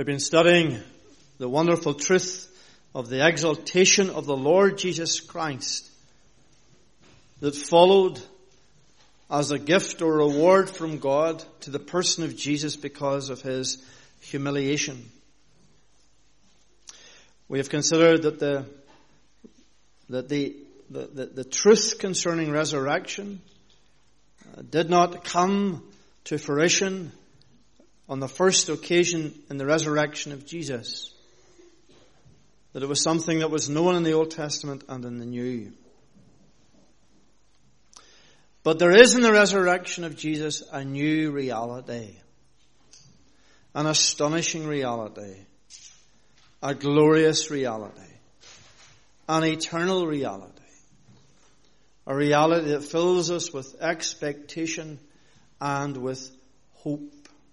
We've been studying the wonderful truth of the exaltation of the Lord Jesus Christ that followed as a gift or reward from God to the person of Jesus because of his humiliation. We have considered that the truth concerning resurrection did not come to fruition on the first occasion in the resurrection of Jesus. That it was something that was known in the Old Testament and in the New. But there is in the resurrection of Jesus a new reality. An astonishing reality. A glorious reality. An eternal reality. A reality that fills us with expectation and with hope.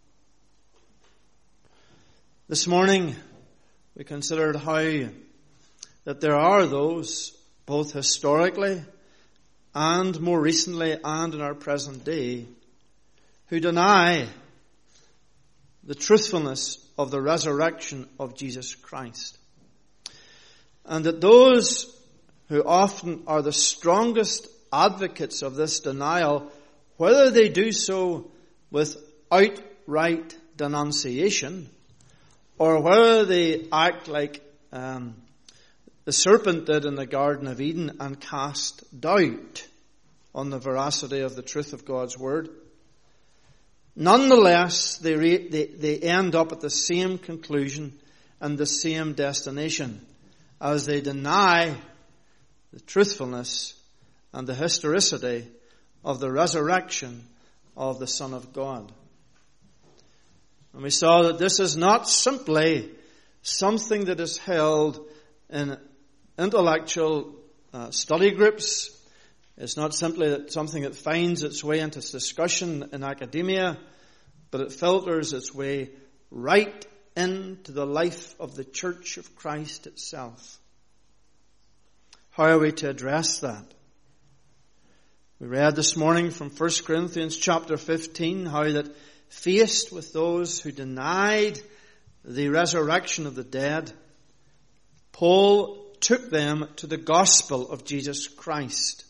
This morning we considered how that there are those, both historically and more recently and in our present day, who deny the truthfulness of the resurrection of Jesus Christ. And that those who often are the strongest advocates of this denial, whether they do so with outright denunciation, or whether they act like the serpent did in the Garden of Eden and cast doubt on the veracity of the truth of God's Word, nonetheless, they end up at the same conclusion and the same destination as they deny the truthfulness and the historicity of the resurrection of the Son of God. And we saw that this is not simply something that is held in intellectual study groups. It's not simply something that finds its way into discussion in academia, but it filters its way right into the life of the Church of Christ itself. How are we to address that? We read this morning from 1 Corinthians chapter 15 how that faced with those who denied the resurrection of the dead, Paul took them to the gospel of Jesus Christ.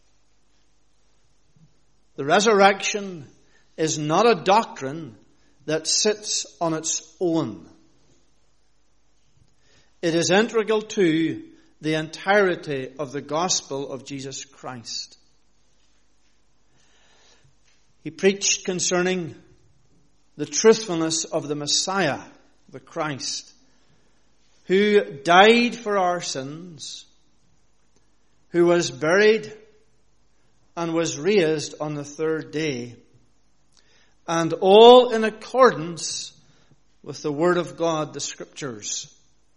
The resurrection is not a doctrine that sits on its own. It is integral to the entirety of the gospel of Jesus Christ. He preached concerning the truthfulness of the Messiah, the Christ, who died for our sins, who was buried and was raised on the third day, and all in accordance with the Word of God, the Scriptures.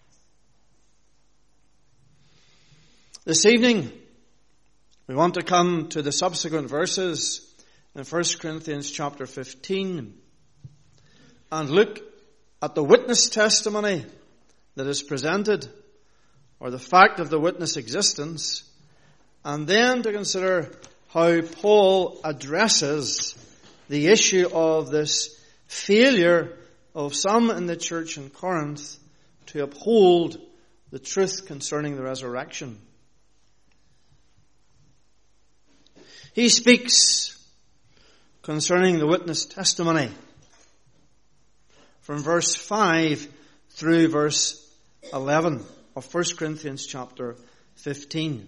This evening, we want to come to the subsequent verses in 1 Corinthians chapter 15 and look at the witness testimony that is presented, or the fact of the witness existence, and then to consider how Paul addresses the issue of this failure of some in the church in Corinth to uphold the truth concerning the resurrection. He speaks concerning the witness testimony from verse 5 through verse 11 of 1 Corinthians chapter 15.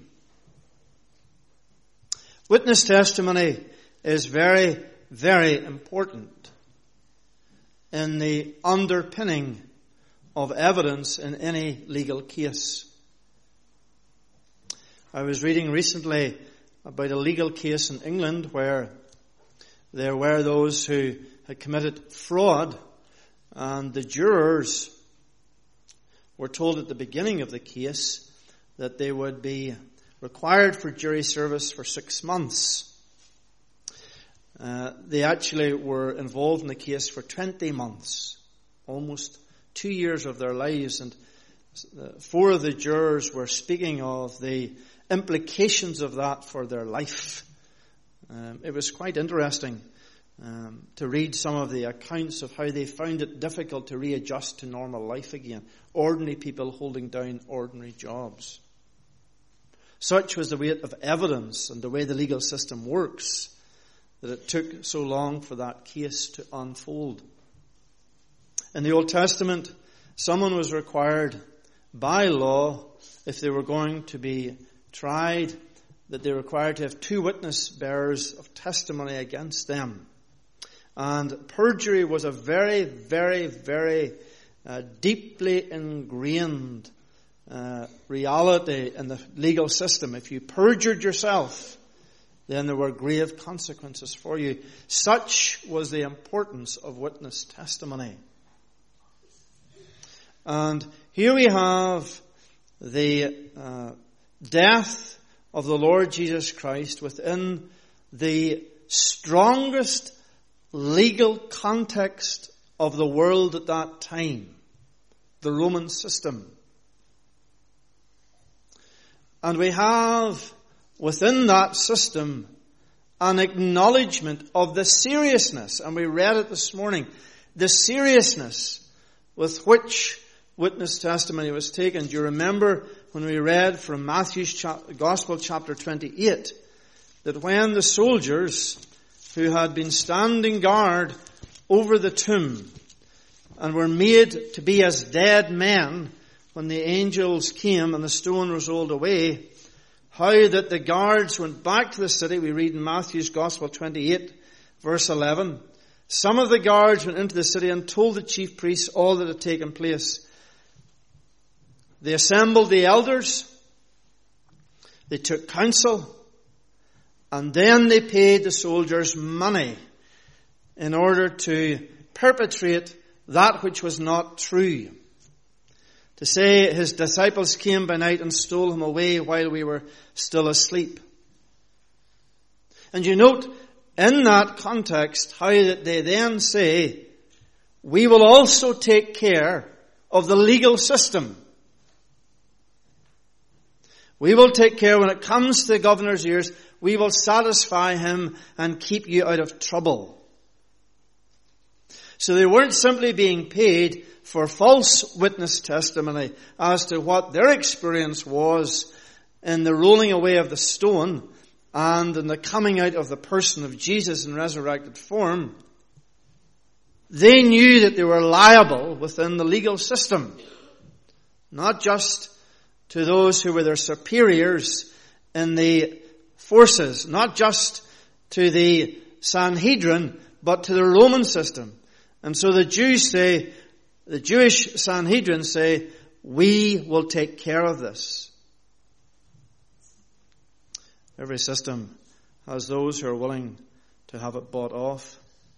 Witness testimony is very, very important in the underpinning of evidence in any legal case. I was reading recently about a legal case in England where there were those who had committed fraud, and the jurors were told at the beginning of the case that they would be required for jury service for 6 months. They actually were involved in the case for 20 months, almost 2 years of their lives, and 4 of the jurors were speaking of the implications of that for their life. It was quite interesting to read some of the accounts of how they found it difficult to readjust to normal life again. Ordinary people holding down ordinary jobs. Such was the weight of evidence and the way the legal system works that it took so long for that case to unfold. In the Old Testament, someone was required by law, if they were going to be tried, that they were required to have 2 witness bearers of testimony against them. And perjury was a very, very, very deeply ingrained reality in the legal system. If you perjured yourself, then there were grave consequences for you. Such was the importance of witness testimony. And here we have the death of the Lord Jesus Christ within the strongest legal context of the world at that time, the Roman system. And we have within that system an acknowledgement of the seriousness, and we read it this morning, the seriousness with which witness testimony was taken. Do you remember when we read from Matthew's Gospel chapter 28 that when the soldiers who had been standing guard over the tomb and were made to be as dead men when the angels came and the stone was rolled away, how that the guards went back to the city? We read in Matthew's Gospel 28 verse 11. Some of the guards went into the city and told the chief priests all that had taken place. They assembled the elders, they took counsel, and then they paid the soldiers money in order to perpetrate that which was not true. To say his disciples came by night and stole him away while we were still asleep. And you note in that context how that they then say, we will also take care of the legal system. We will take care when it comes to the governor's ears, we will satisfy him and keep you out of trouble. So they weren't simply being paid for false witness testimony as to what their experience was in the rolling away of the stone and in the coming out of the person of Jesus in resurrected form. They knew that they were liable within the legal system, not just to those who were their superiors in the forces, not just to the Sanhedrin, but to the Roman system. And so the Jewish Sanhedrin say, we will take care of this. Every system has those who are willing to have it bought off.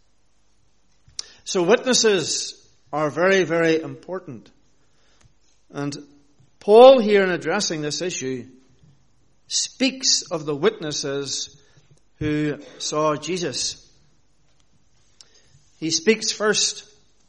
So witnesses are very, very important. And Paul here in addressing this issue speaks of the witnesses who saw Jesus. He speaks first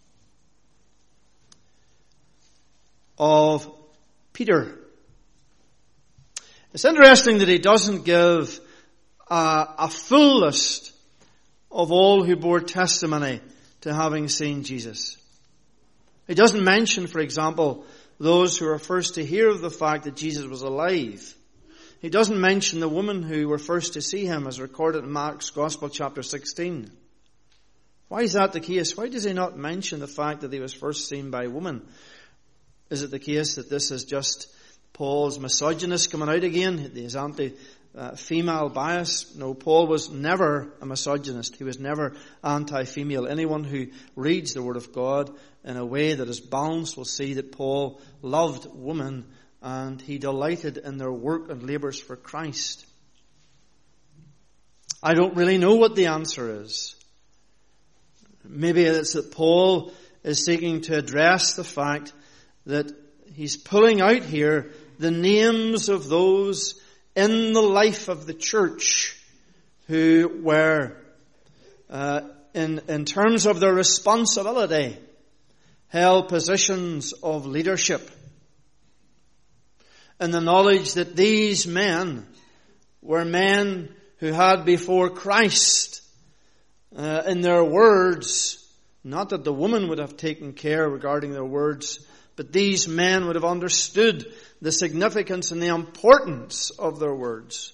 of Peter. It's interesting that he doesn't give a full list of all who bore testimony to having seen Jesus. He doesn't mention, for example, those who were first to hear of the fact that Jesus was alive. He doesn't mention the women who were first to see him, as recorded in Mark's Gospel chapter 16. Why is that the case? Why does he not mention the fact that he was first seen by women? Is it the case that this is just Paul's misogynist coming out again? His anti-female bias? No, Paul was never a misogynist. He was never anti-female. Anyone who reads the Word of God in a way that is balanced will see that Paul loved women and he delighted in their work and labours for Christ. I don't really know what the answer is. Maybe it's that Paul is seeking to address the fact that he's pulling out here the names of those in the life of the church who were, in terms of their responsibility, held positions of leadership. In the knowledge that these men were men who had before Christ in their words. Not that the woman would have taken care regarding their words, but these men would have understood the significance and the importance of their words.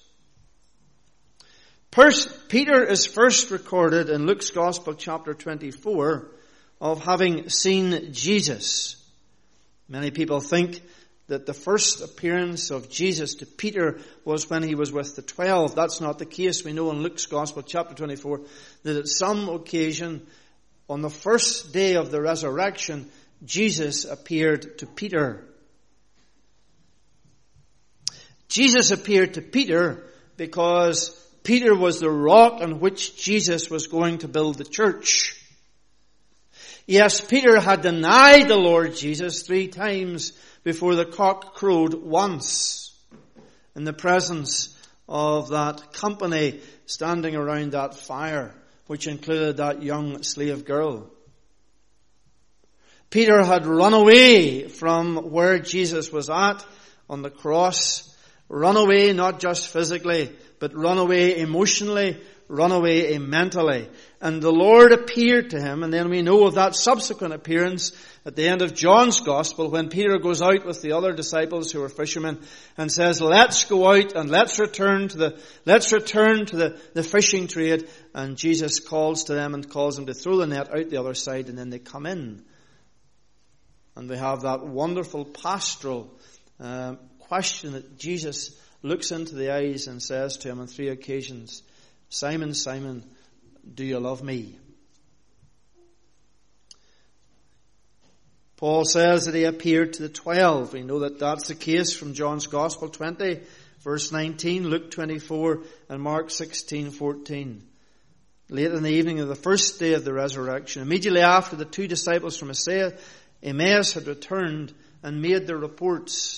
Peter is first recorded in Luke's Gospel chapter 24 of having seen Jesus. Many people think that the first appearance of Jesus to Peter was when he was with the 12. That's not the case. We know in Luke's Gospel chapter 24 that at some occasion on the first day of the resurrection, Jesus appeared to Peter. Jesus appeared to Peter because Peter was the rock on which Jesus was going to build the church. Yes, Peter had denied the Lord Jesus 3 times before the cock crowed once in the presence of that company standing around that fire, which included that young slave girl. Peter had run away from where Jesus was at on the cross. Run away not just physically, but run away emotionally, run away mentally. And the Lord appeared to him, and then we know of that subsequent appearance at the end of John's Gospel when Peter goes out with the other disciples who were fishermen and says, let's go out and let's return to the fishing trade. And Jesus calls to them and calls them to throw the net out the other side, and then they come in. And we have that wonderful pastoral question that Jesus looks into the eyes and says to him on 3 occasions, Simon, Simon, do you love me? Paul says that he appeared to the 12. We know that that's the case from John's Gospel 20, verse 19, Luke 24, and Mark 16:14. Late in the evening of the first day of the resurrection, immediately after the 2 disciples from Emmaus had returned and made their reports,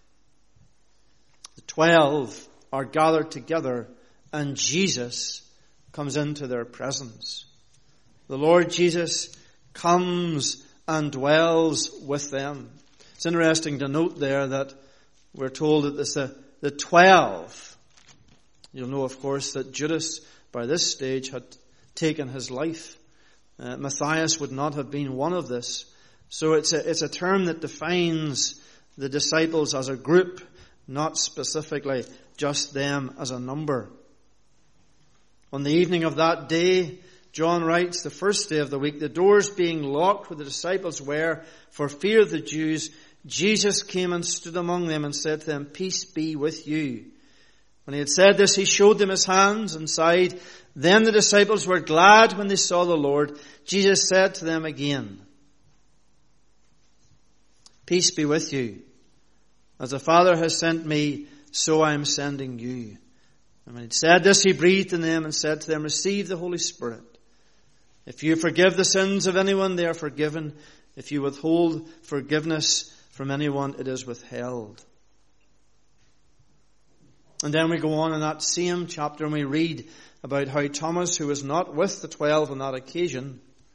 the 12 are gathered together and Jesus comes into their presence. The Lord Jesus comes and dwells with them. It's interesting to note there that we're told that it's the 12. You'll know, of course, that Judas by this stage had taken his life. Matthias would not have been one of this. So it's a term that defines the disciples as a group, not specifically just them as a number. On the evening of that day, John writes, the first day of the week, the doors being locked where the disciples were for fear of the Jews, Jesus came and stood among them and said to them, peace be with you. When he had said this, he showed them his hands and side. Then the disciples were glad when they saw the Lord. Jesus said to them again, peace be with you. As the Father has sent me, so I am sending you. And when he said this, he breathed on them and said to them, receive the Holy Spirit. If you forgive the sins of anyone, they are forgiven. If you withhold forgiveness from anyone, it is withheld. And then we go on in that same chapter and we read about how Thomas, who was not with the 12 on that occasion,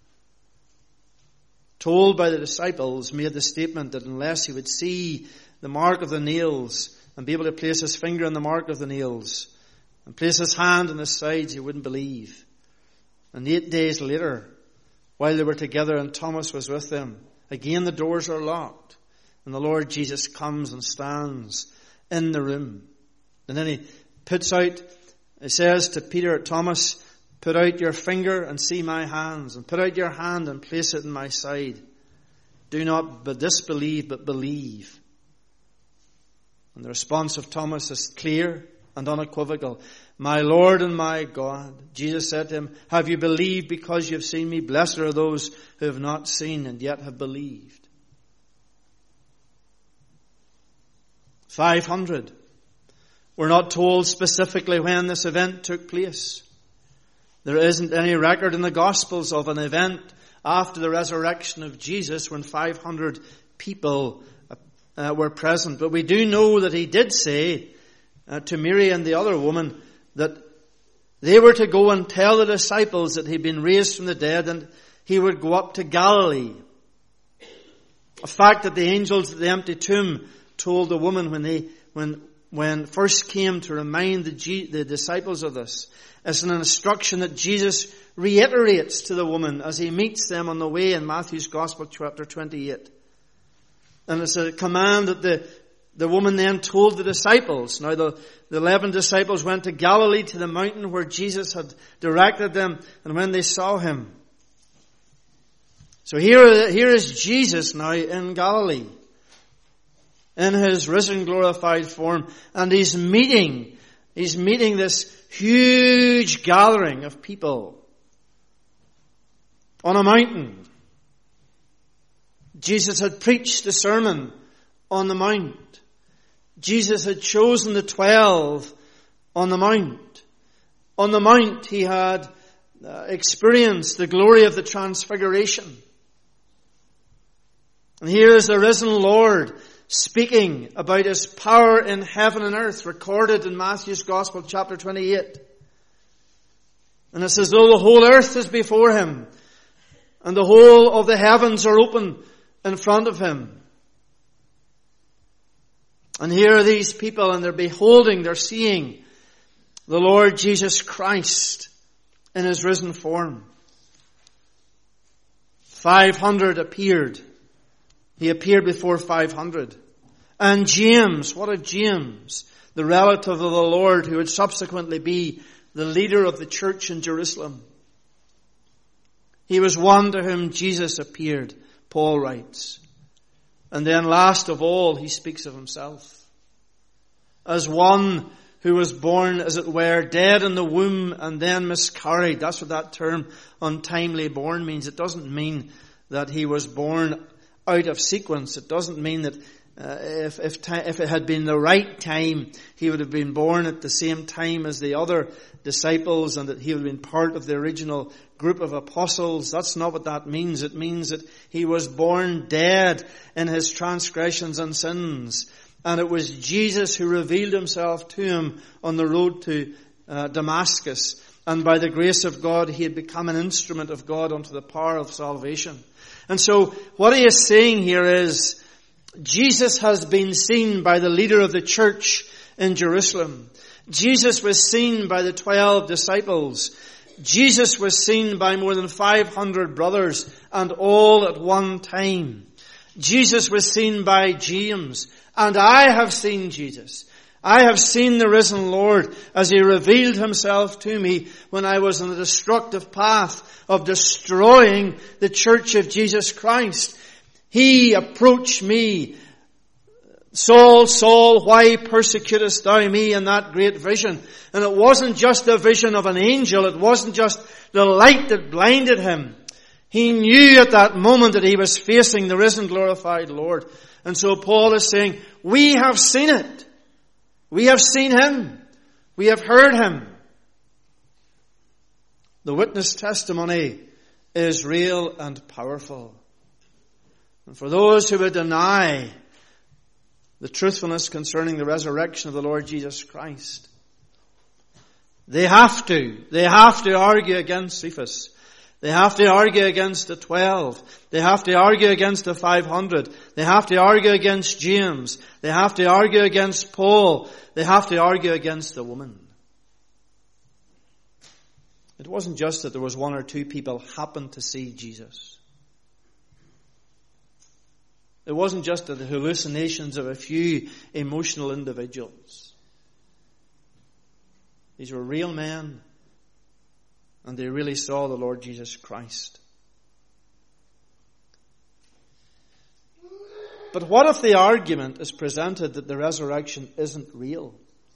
told by the disciples, made the statement that unless he would see the mark of the nails and be able to place his finger on the mark of the nails and place his hand on his sides, he wouldn't believe. And 8 days later, while they were together and Thomas was with them, again the doors are locked and the Lord Jesus comes and stands in the room. And then he says to Peter, Thomas, put out your finger and see my hands, and put out your hand and place it in my side. Do not disbelieve, but believe. And the response of Thomas is clear and unequivocal. My Lord and my God. Jesus said to him, have you believed because you have seen me? Blessed are those who have not seen and yet have believed. 500. We're not told specifically when this event took place. There isn't any record in the Gospels of an event after the resurrection of Jesus when 500 people were present. But we do know that he did say to Mary and the other woman that they were to go and tell the disciples that he'd been raised from the dead and he would go up to Galilee. A fact that the angels at the empty tomb told the woman when when first came to remind the disciples of this. It's an instruction that Jesus reiterates to the woman as he meets them on the way in Matthew's Gospel, chapter 28. And it's a command that the woman then told the disciples. Now the 11 disciples went to Galilee, to the mountain where Jesus had directed them, and when they saw him. So here is Jesus now in Galilee, in his risen, glorified form, and he's meeting this huge gathering of people on a mountain. Jesus had preached the Sermon on the Mount. Jesus had chosen the 12 on the Mount. On the Mount he had experienced the glory of the Transfiguration. And here is the risen Lord speaking about his power in heaven and earth, recorded in Matthew's Gospel, chapter 28. And it's as though the whole earth is before him, and the whole of the heavens are open in front of him. And here are these people, and they're seeing the Lord Jesus Christ in his risen form. 500 appeared. He appeared before 500. And James, what of James? The relative of the Lord who would subsequently be the leader of the church in Jerusalem. He was one to whom Jesus appeared, Paul writes. And then last of all, he speaks of himself as one who was born, as it were, dead in the womb and then miscarried. That's what that term untimely born means. It doesn't mean that he was born out of sequence. It doesn't mean that if it had been the right time, he would have been born at the same time as the other disciples, and that he would have been part of the original group of apostles. That's not what that means. It means that he was born dead in his transgressions and sins. And it was Jesus who revealed himself to him on the road to Damascus. And by the grace of God, he had become an instrument of God unto the power of salvation. And so what he is saying here is, Jesus has been seen by the leader of the church in Jerusalem. Jesus was seen by the 12 disciples. Jesus was seen by more than 500 brothers, and all at one time. Jesus was seen by James, and I have seen Jesus. I have seen the risen Lord as he revealed himself to me when I was on the destructive path of destroying the church of Jesus Christ. He approached me. Saul, Saul, why persecutest thou me? In that great vision. And it wasn't just a vision of an angel. It wasn't just the light that blinded him. He knew at that moment that he was facing the risen, glorified Lord. And so Paul is saying, we have seen it. We have seen him. We have heard him. The witness testimony is real and powerful. And for those who would deny the truthfulness concerning the resurrection of the Lord Jesus Christ, they have to argue against Cephas. They have to argue against the 12. They have to argue against the 500. They have to argue against James. They have to argue against Paul. They have to argue against the woman. It wasn't just that there was one or two people happened to see Jesus. It wasn't just the hallucinations of a few emotional individuals. These were real men, and they really saw the Lord Jesus Christ. But what if the argument is presented that the resurrection isn't real?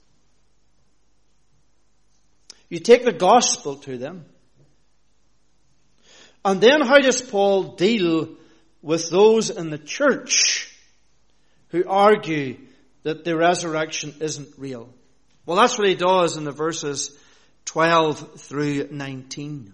You take the gospel to them. And then how does Paul deal with those in the church who argue that the resurrection isn't real? Well, that's what he does in the verses 12 through 19.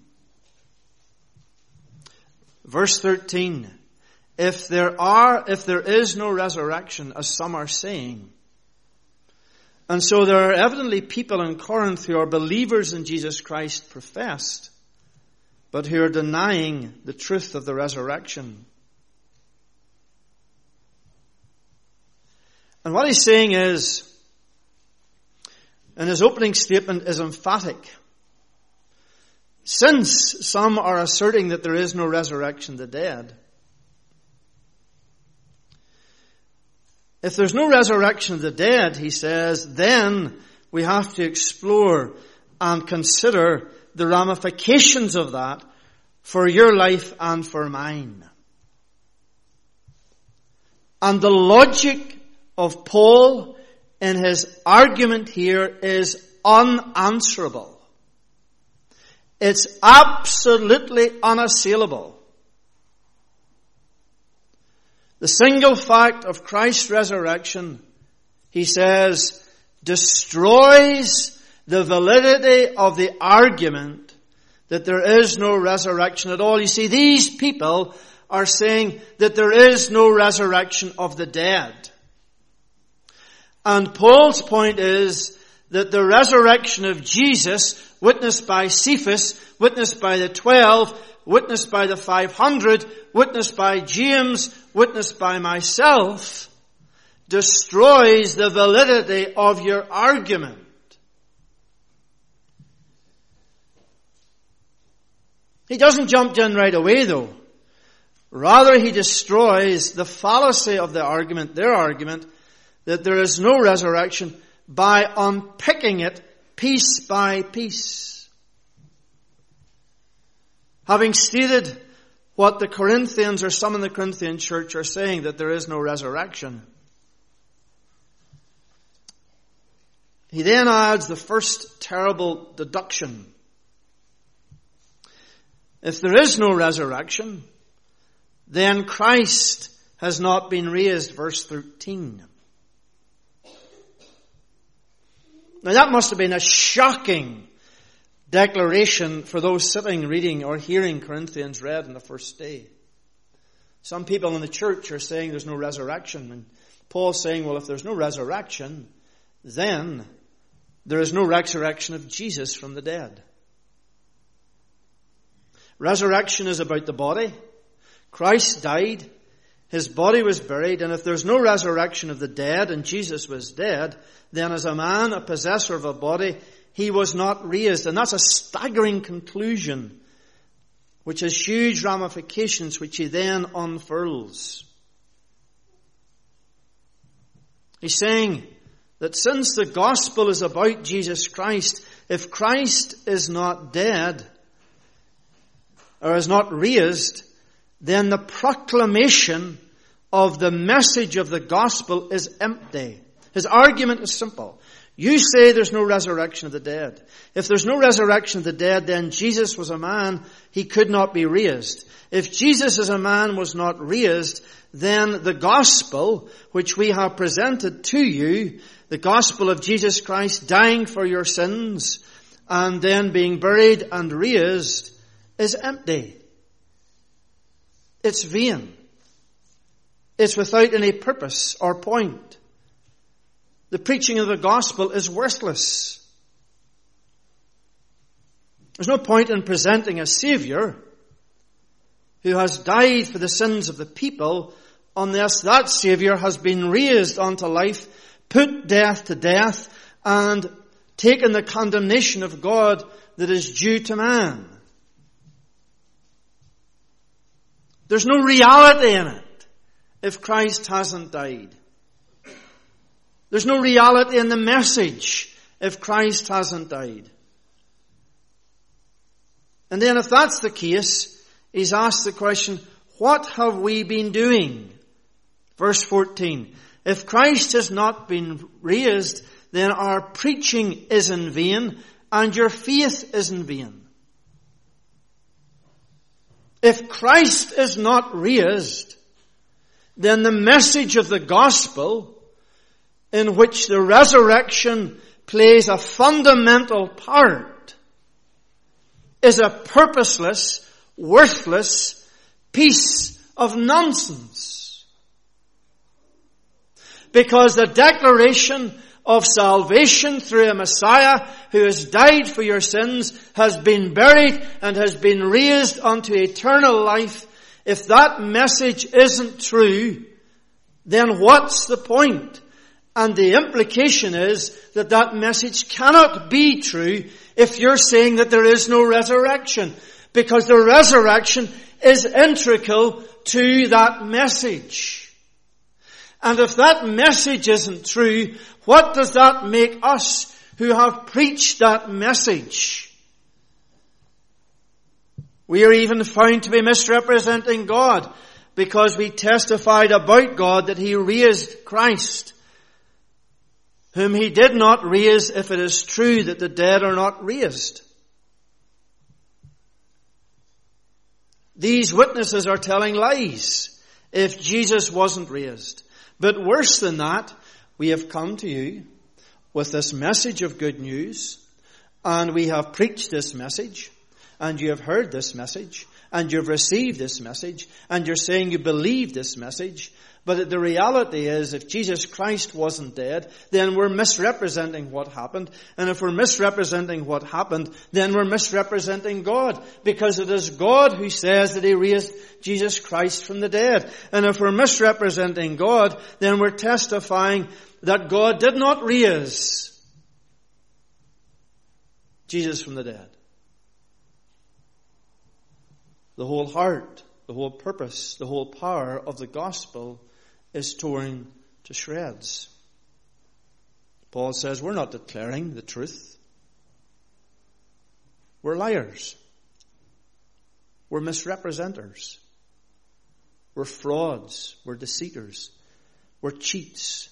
Verse 13. If there is no resurrection, as some are saying. And so there are evidently people in Corinth who are believers in Jesus Christ professed, but who are denying the truth of the resurrection. And what he's saying is, in his opening statement is emphatic. Since some are asserting that there is no resurrection of the dead, if there's no resurrection of the dead, he says, then we have to explore and consider the ramifications of that for your life and for mine. And the logic of Paul in his argument here is unanswerable. It's absolutely unassailable. The single fact of Christ's resurrection, he says, destroys the validity of the argument that there is no resurrection at all. You see, these people are saying that there is no resurrection of the dead. And Paul's point is that the resurrection of Jesus, witnessed by Cephas, witnessed by the 12, witnessed by the 500, witnessed by James, witnessed by myself, destroys the validity of your argument. He doesn't jump in right away, though. Rather, he destroys the fallacy of the argument, their argument, that there is no resurrection, by unpicking it piece by piece. Having stated what the Corinthians or some in the Corinthian church are saying, that there is no resurrection, he then adds the first terrible deduction. If there is no resurrection, then Christ has not been raised, verse 13. Now that must have been a shocking declaration for those sitting, reading, or hearing Corinthians read on the first day. Some people in the church are saying there's no resurrection. And Paul's saying, well, if there's no resurrection, then there is no resurrection of Jesus from the dead. Resurrection is about the body. Christ died. His body was buried. And if there's no resurrection of the dead, and Jesus was dead, then as a man, a possessor of a body, he was not raised. And that's a staggering conclusion, which has huge ramifications, which he then unfurls. He's saying that since the gospel is about Jesus Christ, if Christ is not dead, or is not raised, then the proclamation of the message of the gospel is empty. His argument is simple. You say there's no resurrection of the dead. If there's no resurrection of the dead, then Jesus was a man. He could not be raised. If Jesus as a man was not raised, then the gospel which we have presented to you, the gospel of Jesus Christ dying for your sins and then being buried and raised, is empty. It's vain. It's without any purpose or point. The preaching of the gospel is worthless. There's no point in presenting a Savior who has died for the sins of the people unless that Savior has been raised unto life, put death to death, and taken the condemnation of God that is due to man. There's no reality in it if Christ hasn't died. There's no reality in the message if Christ hasn't died. And then if that's the case, he's asked the question, what have we been doing? Verse 14. If Christ has not been raised, then our preaching is in vain and your faith is in vain. If Christ is not raised, then the message of the gospel, in which the resurrection plays a fundamental part, is a purposeless, worthless piece of nonsense. Because the declaration of salvation through a Messiah who has died for your sins, has been buried, and has been raised unto eternal life, if that message isn't true, then what's the point? And the implication is that that message cannot be true if you're saying that there is no resurrection, because the resurrection is integral to that message. And if that message isn't true, what does that make us who have preached that message? We are even found to be misrepresenting God, because we testified about God that He raised Christ, whom He did not raise, if it is true that the dead are not raised. These witnesses are telling lies if Jesus wasn't raised. But worse than that, we have come to you with this message of good news, and we have preached this message, and you have heard this message, and you've received this message, and you're saying you believe this message. But the reality is, if Jesus Christ wasn't dead, then we're misrepresenting what happened. And if we're misrepresenting what happened, then we're misrepresenting God. Because it is God who says that He raised Jesus Christ from the dead. And if we're misrepresenting God, then we're testifying that God did not raise Jesus from the dead. The whole heart, the whole purpose, the whole power of the gospel is torn to shreds. Paul says we're not declaring the truth. We're liars. We're misrepresenters. We're frauds. We're deceiters. We're cheats.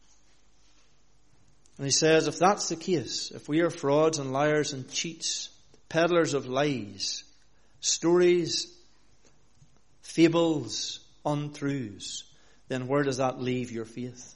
And he says if that's the case, if we are frauds and liars and cheats, peddlers of lies, stories, fables, untruths, then where does that leave your faith?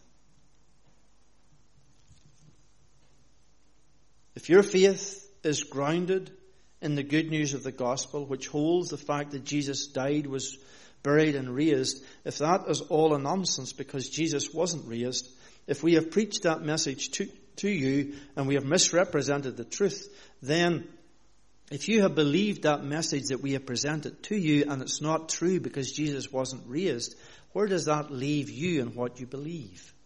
If your faith is grounded in the good news of the gospel, which holds the fact that Jesus died, was buried and raised, if that is all a nonsense because Jesus wasn't raised, if we have preached that message to you and we have misrepresented the truth, then if you have believed that message that we have presented to you and it's not true because Jesus wasn't raised, where does that leave you and what you believe?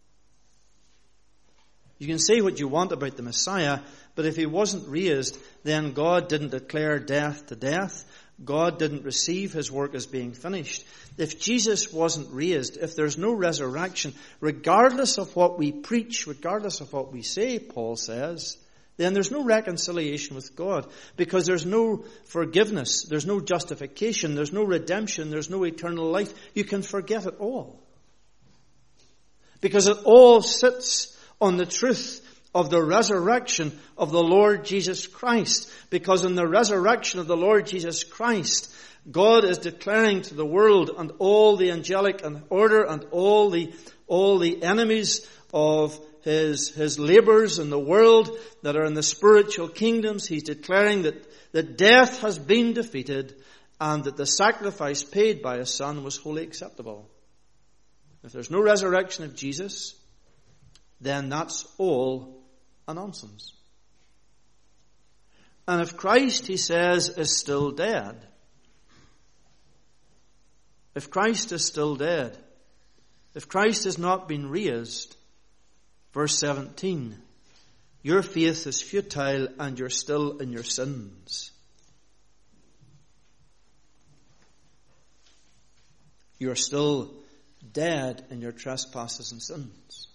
You can say what you want about the Messiah, but if He wasn't raised, then God didn't declare death to death. God didn't receive His work as being finished. If Jesus wasn't raised, if there's no resurrection, regardless of what we preach, regardless of what we say, Paul says, then there's no reconciliation with God, because there's no forgiveness, there's no justification, there's no redemption, there's no eternal life. You can forget it all. Because it all sits on the truth of the resurrection of the Lord Jesus Christ. Because in the resurrection of the Lord Jesus Christ, God is declaring to the world and all the angelic and order and all the enemies of his labours in the world that are in the spiritual kingdoms, He's declaring that death has been defeated and that the sacrifice paid by His Son was wholly acceptable. If there's no resurrection of Jesus, then that's all a nonsense. And if Christ, he says, is still dead, if Christ is still dead, if Christ has not been raised, verse 17, your faith is futile and you're still in your sins. You're still dead in your trespasses and sins.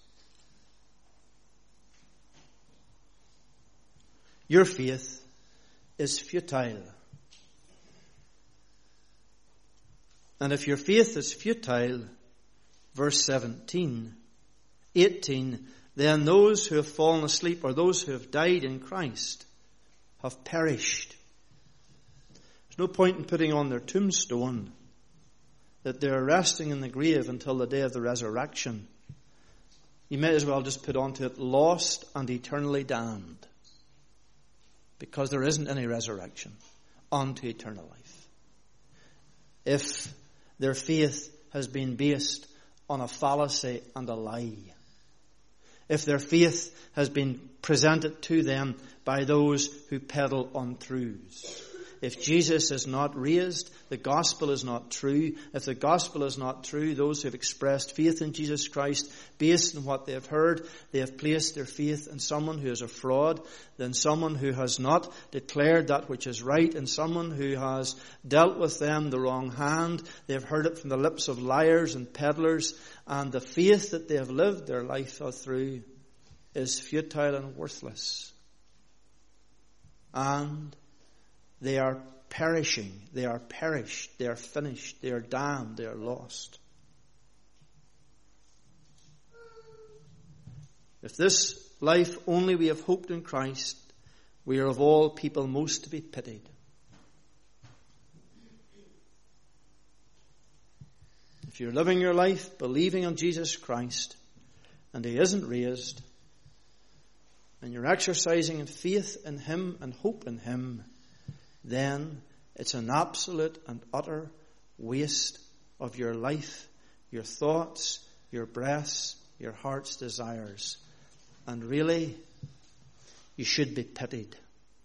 Your faith is futile. And if your faith is futile, verse 18, then those who have fallen asleep, or those who have died in Christ, have perished. There's no point in putting on their tombstone that they're resting in the grave until the day of the resurrection. You might as well just put onto it, lost and eternally damned. Because there isn't any resurrection unto eternal life. If their faith has been based on a fallacy and a lie. If their faith has been presented to them by those who peddle untruths. If Jesus is not raised, the gospel is not true. If the gospel is not true, those who have expressed faith in Jesus Christ based on what they have heard, they have placed their faith in someone who is a fraud, then someone who has not declared that which is right, and someone who has dealt with them the wrong hand. They have heard it from the lips of liars and peddlers, and the faith that they have lived their life through is futile and worthless. And they are perishing, they are perished, they are finished, they are damned, they are lost. If this life only we have hoped in Christ, we are of all people most to be pitied. If you're living your life believing on Jesus Christ and He isn't raised, and you're exercising in faith in Him and hope in Him, then it's an absolute and utter waste of your life, your thoughts, your breaths, your heart's desires. And really, you should be pitied,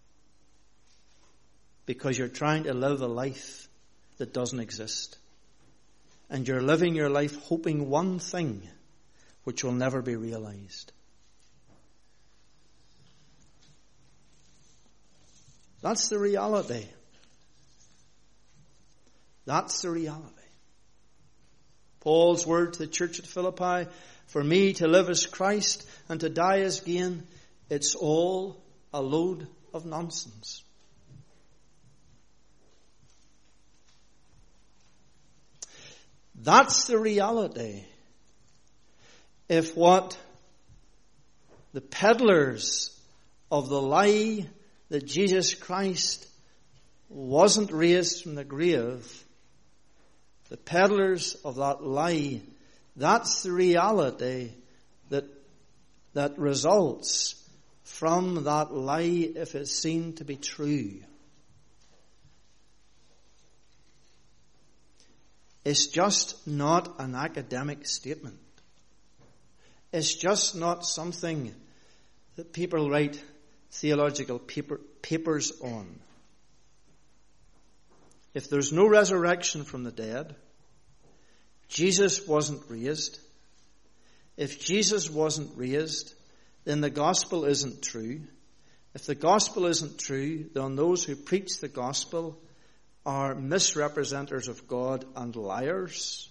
because you're trying to live a life that doesn't exist. And you're living your life hoping one thing which will never be realized. That's the reality. That's the reality. Paul's word to the church at Philippi, for me to live is Christ and to die is gain, it's all a load of nonsense. That's the reality. If what the peddlers of the lie that Jesus Christ wasn't raised from the grave, the peddlers of that lie, that's the reality that results from that lie if it's seen to be true. It's just not an academic statement. It's just not something that people write theological papers on. If there's no resurrection from the dead, Jesus wasn't raised. If Jesus wasn't raised, then the gospel isn't true. If the gospel isn't true, then those who preach the gospel are misrepresenters of God and liars.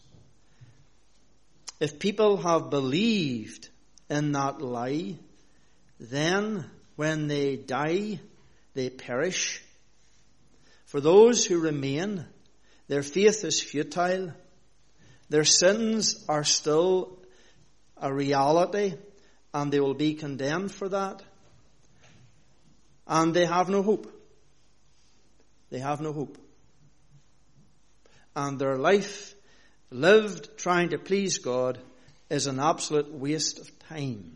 If people have believed in that lie, then when they die, they perish. For those who remain, their faith is futile. Their sins are still a reality, and they will be condemned for that. And they have no hope. They have no hope. And their life lived trying to please God is an absolute waste of time.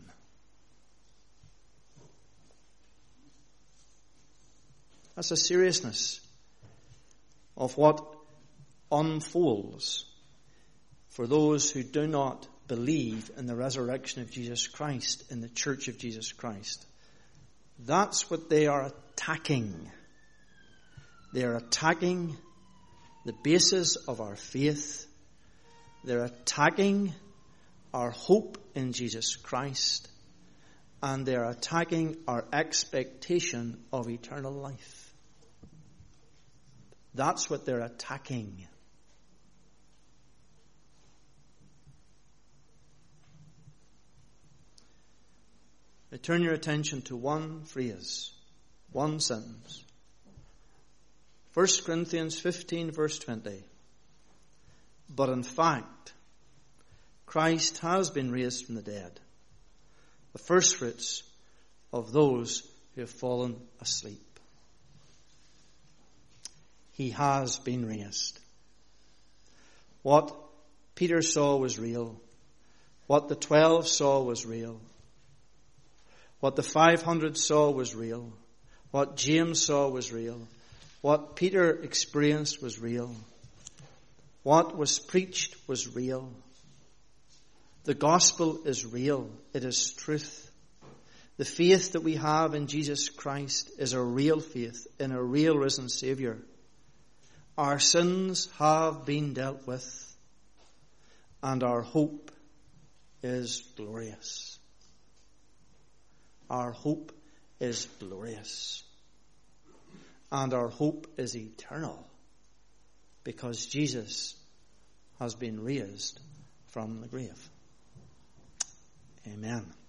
That's the seriousness of what unfolds for those who do not believe in the resurrection of Jesus Christ in the church of Jesus Christ. That's what they are attacking. They are attacking the basis of our faith. They're attacking our hope in Jesus Christ. And they're attacking our expectation of eternal life. That's what they're attacking. I turn your attention to one phrase, one sentence. 1 Corinthians 15 verse 20. But in fact, Christ has been raised from the dead, the firstfruits of those who have fallen asleep. He has been raised. What Peter saw was real. What the 12 saw was real. What the 500 saw was real. What James saw was real. What Peter experienced was real. What was preached was real. The gospel is real. It is truth. The faith that we have in Jesus Christ is a real faith in a real risen Saviour. Our sins have been dealt with, and our hope is glorious. Our hope is glorious. And our hope is eternal, because Jesus has been raised from the grave. Amen.